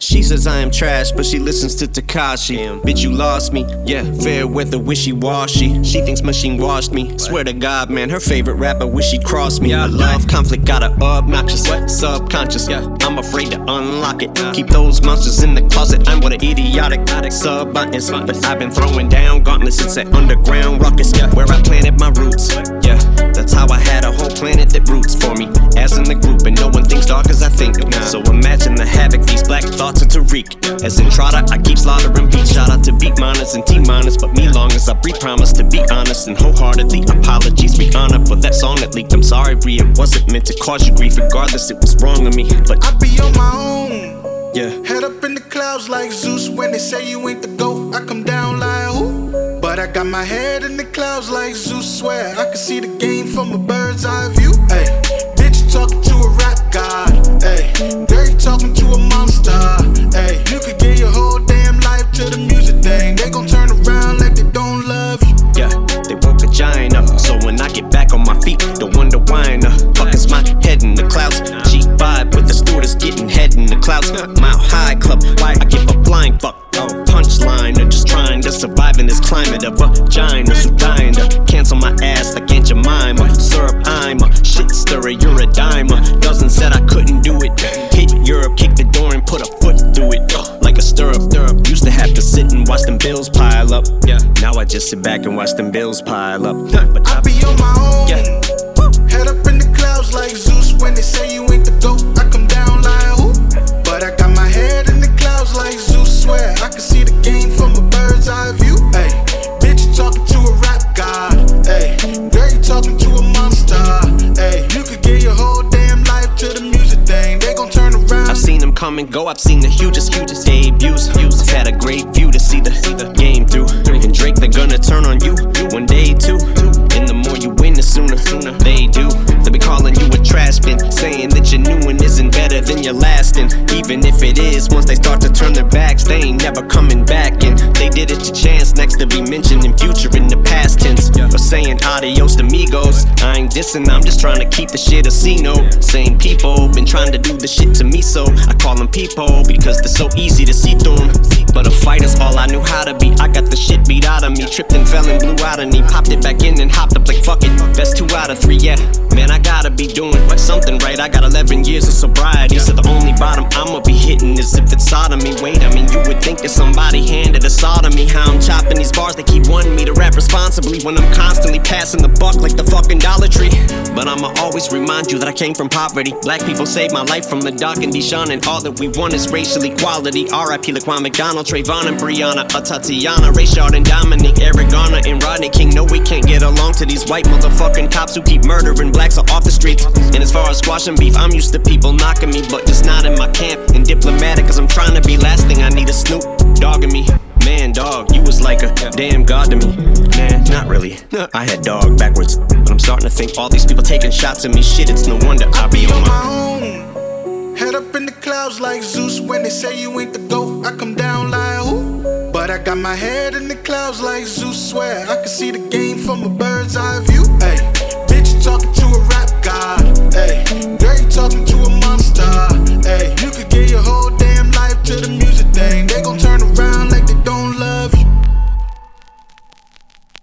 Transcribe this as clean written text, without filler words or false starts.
She says I am trash, but she listens to Tekashi. Bitch, you lost me, yeah, fair weather, wishy-washy. She thinks machine washed me, swear to God, man, her favorite rapper wish she crossed me. I love conflict, got her obnoxious, subconscious, yeah, I'm afraid to unlock it. Keep those monsters in the closet, I'm what an idiotic sub-buttons. But I've been throwing down gauntlets since that underground ruckus, yeah, where I planted my roots, yeah. That's how I had a whole planet that roots for me, as in the group, and no one thinks dark as I think. So imagine the havoc these black thoughts are to wreak. As in Trotter, I keep slaughtering beats. Shout out to beat miners and T miners, but me long as I breathe, promise to be honest and wholeheartedly. Apologies, we honor for that song that leaked. I'm sorry, Rhea, it wasn't meant to cause you grief. Regardless, it was wrong of me, but I be on my own. Yeah. Head up in the clouds like Zeus. When they say you ain't the GOAT, I come down like who? But I got my head in the clouds like Zeus. Swear I can see the game from a bird's eye view. Ay, bitch, you talking to a rap god. Ay, girl, you talking to a monster. Ay, you could give your whole damn life to the music thing. They gon' turn around like they don't love you. Yeah, they woke a giant up. So when I get back on my feet, don't wonder why in the fuck is my head in the clouds. G5 with the stewardess getting head in the clouds. Mile High Club, why I give a flying fuck. Punchline, or just trying to survive in this climate of vaginas who dying to cancel my ass like Aunt Jemima. Syrup, I'm a shit stirrer, you're a dimer. Dozen said I couldn't do it. Hit Europe, kick the door and put a foot through it. Like a stirrup. Used to have to sit and watch them bills pile up. Yeah, now I just sit back and watch them bills pile up. But I be on my own. Yeah. Head up in the clouds like Zeus. When they say you ain't the GOAT, I come down like who? But I got my head in the clouds like Zeus. Swear I can see the game from a bird's eye view. Ay, bitch, you talking to a rap god. Ay, girl, you talking to a monster. Ay, you could give your whole damn life to the music thing. They gon' turn around. I've seen them come and go. I've seen the hugest debuts. I've had a great view to see the game through. And Drake, they're gonna turn on you one day too. And the more you win, the sooner they do. They be calling you a trash bin, saying that your new one isn't better than your last. And even if it is, once they start to turn their backs, they ain't never coming back. And they did it to Chance next to be mentioned in future in the past tense. Or saying adios to amigos. I ain't dissing, I'm just trying to keep the shit a C-note. Same people been trying to do the shit to me, so I call them people because they're so easy to see through them. But a fighter's all I knew how to be. I got the shit beat out of me. Tripped and fell and blew out of me. Popped it back in and hopped up like fuck it. Best 2 out of 3, yeah. Man, I gotta be doing something right. I got 11 years of sobriety, so the only bottom I'ma be hitting is if it's sodomy. Wait, I mean, you would think that somebody handed a sodomy. How I'm chopping these bars, they keep wanting me to rap responsibly when I'm constantly passing the buck like the fucking Dollar Tree. But I'ma always remind you that I came from poverty. Black people saved my life from the dark and Deshaun, and all that we want is racial equality. R.I.P. Laquan McDonald, Trayvon and Breonna, Tatiana, Rayshard and Dominique, Eric Garner and Rodney King. No, we can't get along to these white motherfucking cops who keep murdering blacks off the streets. And as far as squashing beef, I'm used to people knocking me, but just not in my camp. And diplomatic, cause I'm trying to be last thing I need a Snoop dogging me. Man, dog, you was like a damn god to me. Nah, not really. I had dog backwards. But I'm starting to think all these people taking shots at me. Shit, it's no wonder I be on my own. Head up in the clouds like Zeus. When they say you ain't the GOAT, I come down like who? But I got my head in the clouds like Zeus. Swear I can see the game from a bird's eye view.